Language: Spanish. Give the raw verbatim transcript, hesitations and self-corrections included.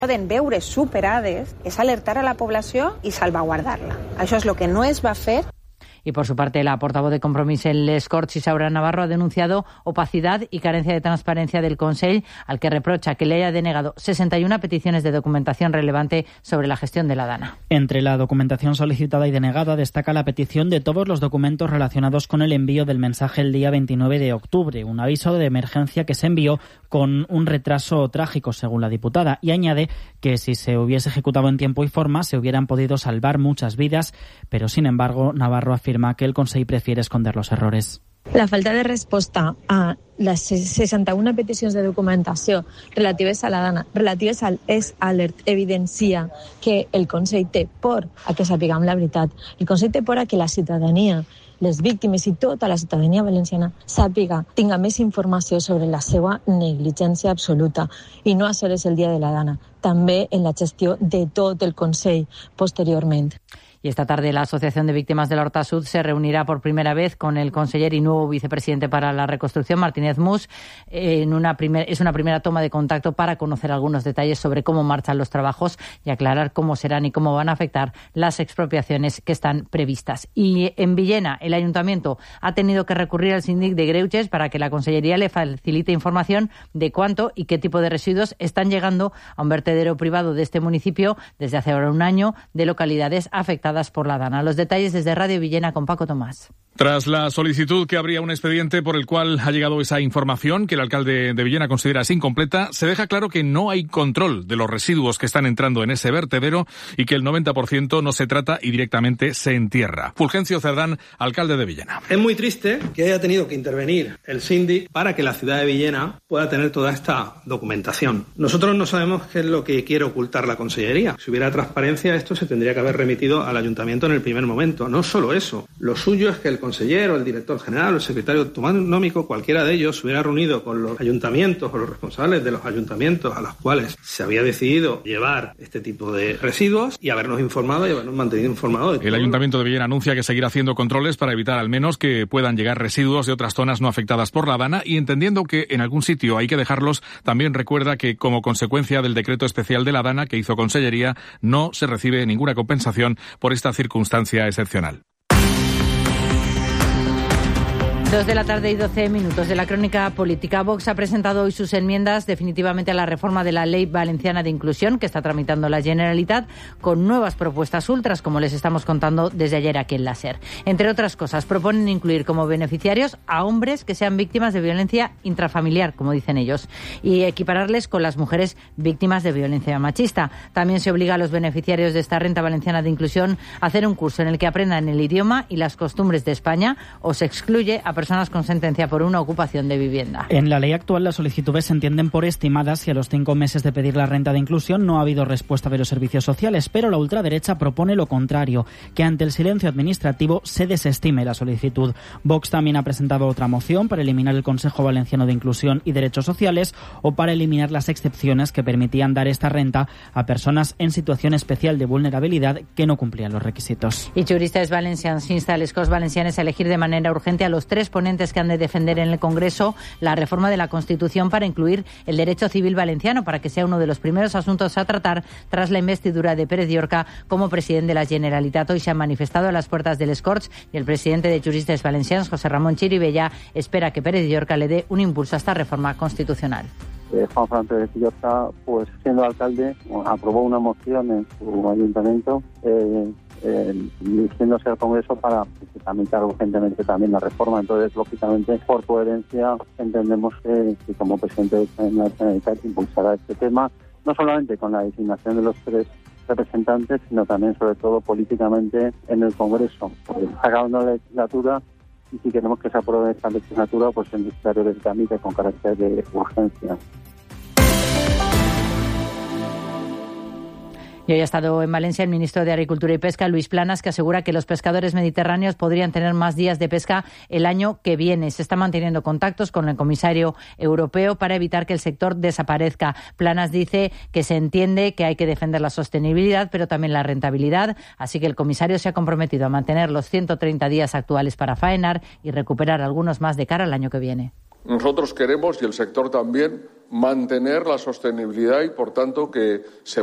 poden veure superades és alertar a la població i salvaguardar-la. Això és el que no es va fer. Y por su parte, la portavoz de Compromís en les Corts, Isaura Navarro, ha denunciado opacidad y carencia de transparencia del Consell, al que reprocha que le haya denegado sesenta y una peticiones de documentación relevante sobre la gestión de la Dana. Entre la documentación solicitada y denegada destaca la petición de todos los documentos relacionados con el envío del mensaje el día veintinueve de octubre, un aviso de emergencia que se envió con un retraso trágico, según la diputada, y añade que si se hubiese ejecutado en tiempo y forma se hubieran podido salvar muchas vidas, pero sin embargo Navarro afirma que el Consell prefiere esconder los errores. La falta de resposta a les seixanta-una peticions de documentació relatives a la Dana, relatives al S-Alert, evidencia que el Consell té por a que sapiguem la veritat. El Consell té por a que la ciutadania, les víctimes i tota la ciutadania valenciana sàpiga, tinga més informació sobre la seva negligència absoluta i no a soles el dia de la Dana, també en la gestió de tot el Consell posteriorment. Y esta tarde la Asociación de Víctimas del Horta Sud se reunirá por primera vez con el conseller y nuevo vicepresidente para la reconstrucción, Martínez Mus. En una primer, es una primera toma de contacto para conocer algunos detalles sobre cómo marchan los trabajos y aclarar cómo serán y cómo van a afectar las expropiaciones que están previstas. Y en Villena, el Ayuntamiento ha tenido que recurrir al síndic de Greuges para que la Consellería le facilite información de cuánto y qué tipo de residuos están llegando a un vertedero privado de este municipio desde hace ahora un año de localidades afectadas por la Dana. Los detalles desde Radio Villena con Paco Tomás. Tras la solicitud que habría un expediente por el cual ha llegado esa información que el alcalde de Villena considera incompleta, se deja claro que no hay control de los residuos que están entrando en ese vertedero y que el noventa por ciento no se trata y directamente se entierra. Fulgencio Cerdán, alcalde de Villena. Es muy triste que haya tenido que intervenir el síndic para que la ciudad de Villena pueda tener toda esta documentación. Nosotros no sabemos qué es lo que quiere ocultar la consellería. Si hubiera transparencia, esto se tendría que haber remitido al ayuntamiento en el primer momento. No solo eso. Lo suyo es que el consellero, el director general, el secretario autonómico, cualquiera de ellos, se hubiera reunido con los ayuntamientos o los responsables de los ayuntamientos a los cuales se había decidido llevar este tipo de residuos y habernos informado y habernos mantenido informados. El Ayuntamiento de Villena anuncia que seguirá haciendo controles para evitar al menos que puedan llegar residuos de otras zonas no afectadas por la Dana y entendiendo que en algún sitio hay que dejarlos, también recuerda que como consecuencia del decreto especial de la Dana que hizo Consellería no se recibe ninguna compensación por esta circunstancia excepcional. Dos de la tarde y doce minutos de la crónica política. Vox ha presentado hoy sus enmiendas definitivamente a la reforma de la Ley Valenciana de Inclusión que está tramitando la Generalitat con nuevas propuestas ultras, como les estamos contando desde ayer aquí en la SER. Entre otras cosas, proponen incluir como beneficiarios a hombres que sean víctimas de violencia intrafamiliar, como dicen ellos, y equipararles con las mujeres víctimas de violencia machista. También se obliga a los beneficiarios de esta Renta Valenciana de Inclusión a hacer un curso en el que aprendan el idioma y las costumbres de España o se excluye a personas con sentencia por una ocupación de vivienda. En la ley actual las solicitudes se entienden por estimadas y a los cinco meses de pedir la renta de inclusión no ha habido respuesta de los servicios sociales, pero la ultraderecha propone lo contrario, que ante el silencio administrativo se desestime la solicitud. Vox también ha presentado otra moción para eliminar el Consejo Valenciano de Inclusión y Derechos Sociales o para eliminar las excepciones que permitían dar esta renta a personas en situación especial de vulnerabilidad que no cumplían los requisitos. Y Juristes Valencians insta a les Corts Valencianes a elegir de manera urgente a los tres ponentes que han de defender en el Congreso la reforma de la Constitución para incluir el derecho civil valenciano, para que sea uno de los primeros asuntos a tratar tras la investidura de Pérez Llorca como presidente de la Generalitat. Hoy se han manifestado a las puertas de les Corts y el presidente de Juristes Valencians, José Ramón Chirivella, espera que Pérez Llorca le dé un impulso a esta reforma constitucional. Eh, Juan Fran Pérez Llorca, pues siendo alcalde, aprobó una moción en su ayuntamiento eh, eh, dirigiéndose al Congreso para tramitar urgentemente también la reforma. Entonces, lógicamente, por coherencia, entendemos que, que como presidente de la Generalitat impulsará este tema, no solamente con la designación de los tres representantes, sino también, sobre todo, políticamente en el Congreso. Pues, acabando la legislatura, y si queremos que se apruebe esta legislatura, pues es necesario que se tramite con carácter de urgencia. Y hoy ha estado en Valencia el ministro de Agricultura y Pesca, Luis Planas, que asegura que los pescadores mediterráneos podrían tener más días de pesca el año que viene. Se están manteniendo contactos con el comisario europeo para evitar que el sector desaparezca. Planas dice que se entiende que hay que defender la sostenibilidad, pero también la rentabilidad. Así que el comisario se ha comprometido a mantener los ciento treinta días actuales para faenar y recuperar algunos más de cara al año que viene. Nosotros queremos, y el sector también, mantener la sostenibilidad y, por tanto, que se